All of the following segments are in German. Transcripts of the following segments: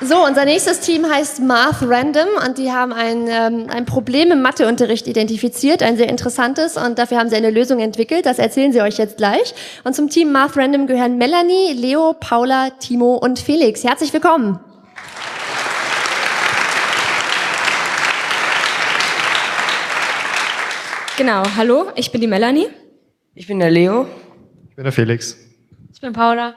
So, unser nächstes Team heißt Math Random und die haben ein Problem im Matheunterricht identifiziert, ein sehr interessantes, und dafür haben sie eine Lösung entwickelt. Das erzählen sie euch jetzt gleich. Und zum Team Math Random gehören Melanie, Leo, Paula, Timo und Felix. Herzlich willkommen. Genau, hallo, ich bin die Melanie. Ich bin der Leo. Ich bin der Felix. Ich bin Paula.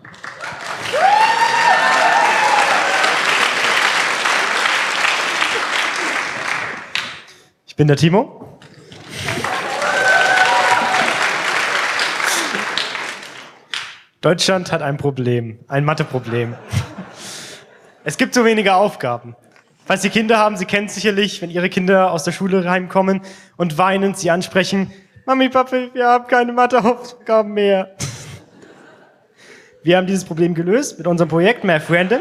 Ich bin der Timo. Deutschland hat ein Problem, ein Matheproblem. Es gibt so wenige Aufgaben. Falls Sie Kinder haben, Sie kennen es sicherlich, wenn Ihre Kinder aus der Schule heimkommen und weinend Sie ansprechen: Mami, Papi, wir haben keine Matheaufgaben mehr. Wir haben dieses Problem gelöst mit unserem Projekt Math Random.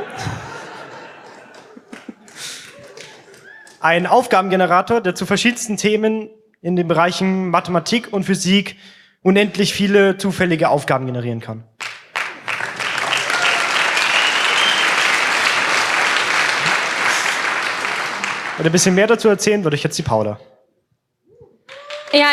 Ein Aufgabengenerator, der zu verschiedensten Themen in den Bereichen Mathematik und Physik unendlich viele zufällige Aufgaben generieren kann. Und ein bisschen mehr dazu erzählen würde ich jetzt die Paula. Ja,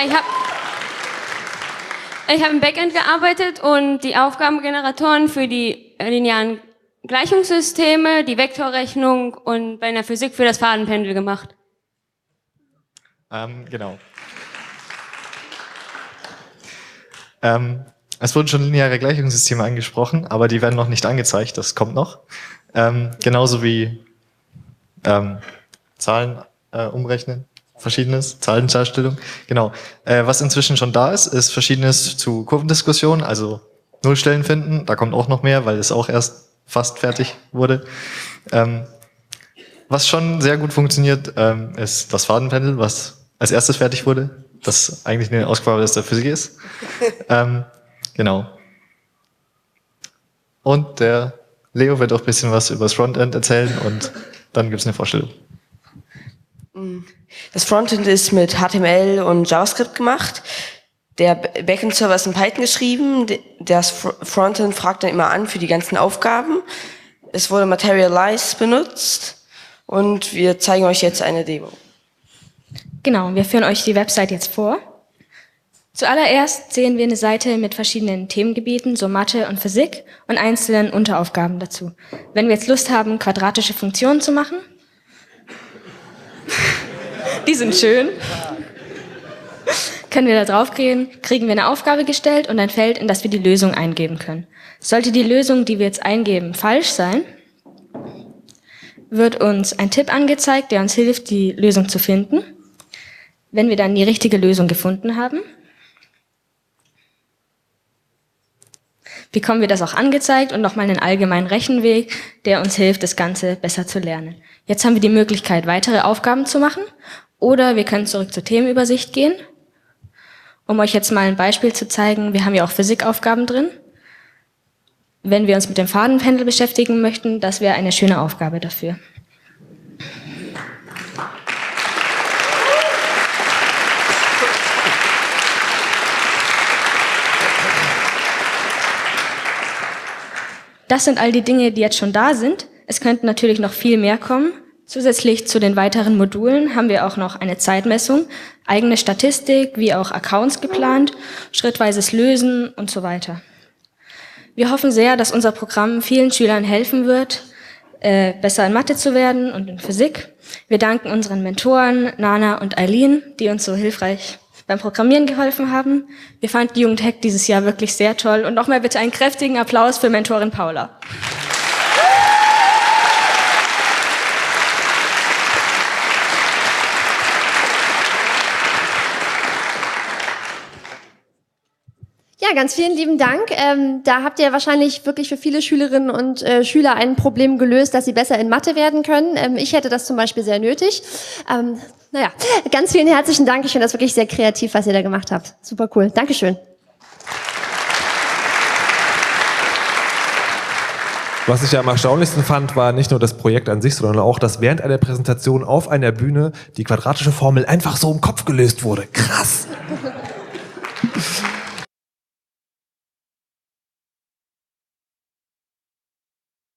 ich hab im Backend gearbeitet und die Aufgabengeneratoren für die linearen Gleichungssysteme, die Vektorrechnung und bei der Physik für das Fadenpendel gemacht. Genau. Es wurden schon lineare Gleichungssysteme angesprochen, aber die werden noch nicht angezeigt, das kommt noch. Genauso wie Zahlen umrechnen, verschiedenes, Zahlendarstellung. Genau. Was inzwischen schon da ist, ist Verschiedenes zu Kurvendiskussion, also Nullstellen finden. Da kommt auch noch mehr, weil es auch erst fast fertig wurde. Was schon sehr gut funktioniert, ist das Fadenpendel, was als erstes fertig wurde, das eigentlich eine Ausgabe der Physik ist. Genau. Und der Leo wird auch ein bisschen was über das Frontend erzählen und dann gibt es eine Vorstellung. Das Frontend ist mit HTML und JavaScript gemacht. Der Backend-Server ist in Python geschrieben. Das Frontend fragt dann immer an für die ganzen Aufgaben. Es wurde Materialize benutzt und wir zeigen euch jetzt eine Demo. Genau, wir führen euch die Website jetzt vor. Zuallererst sehen wir eine Seite mit verschiedenen Themengebieten, so Mathe und Physik, und einzelnen Unteraufgaben dazu. Wenn wir jetzt Lust haben, quadratische Funktionen zu machen, die sind schön, können wir da drauf gehen, kriegen wir eine Aufgabe gestellt und ein Feld, in das wir die Lösung eingeben können. Sollte die Lösung, die wir jetzt eingeben, falsch sein, wird uns ein Tipp angezeigt, der uns hilft, die Lösung zu finden. Wenn wir dann die richtige Lösung gefunden haben, bekommen wir das auch angezeigt und nochmal einen allgemeinen Rechenweg, der uns hilft, das Ganze besser zu lernen. Jetzt haben wir die Möglichkeit, weitere Aufgaben zu machen, oder wir können zurück zur Themenübersicht gehen. Um euch jetzt mal ein Beispiel zu zeigen, wir haben ja auch Physikaufgaben drin. Wenn wir uns mit dem Fadenpendel beschäftigen möchten, das wäre eine schöne Aufgabe dafür. Das sind all die Dinge, die jetzt schon da sind. Es könnten natürlich noch viel mehr kommen. Zusätzlich zu den weiteren Modulen haben wir auch noch eine Zeitmessung, eigene Statistik, wie auch Accounts geplant, schrittweises Lösen und so weiter. Wir hoffen sehr, dass unser Programm vielen Schülern helfen wird, besser in Mathe zu werden und in Physik. Wir danken unseren Mentoren Nana und Eileen, die uns so hilfreich beim Programmieren geholfen haben. Wir fanden die Jugendhack dieses Jahr wirklich sehr toll. Und nochmal bitte einen kräftigen Applaus für Mentorin Paula. Ja, ganz vielen lieben Dank. Da habt ihr wahrscheinlich wirklich für viele Schülerinnen und Schüler ein Problem gelöst, dass sie besser in Mathe werden können. Ich hätte das zum Beispiel sehr nötig. Naja, ganz vielen herzlichen Dank. Ich finde das wirklich sehr kreativ, was ihr da gemacht habt. Super cool. Dankeschön. Was ich ja am erstaunlichsten fand, war nicht nur das Projekt an sich, sondern auch, dass während einer Präsentation auf einer Bühne die quadratische Formel einfach so im Kopf gelöst wurde. Krass!